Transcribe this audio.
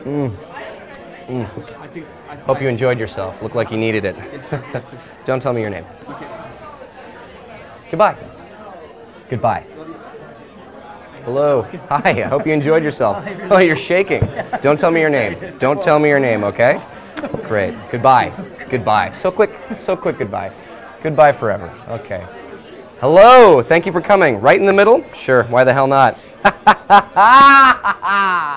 Hope you enjoyed yourself. Looked like you needed it. Don't tell me your name. Goodbye. Goodbye. Hello. Hi. I hope you enjoyed yourself. Oh, you're shaking. Don't tell me your name. Don't tell me your name, okay? Great. Goodbye. Goodbye. So quick goodbye. Goodbye forever. Okay. Hello. Thank you for coming. Right in the middle? Sure. Why the hell not?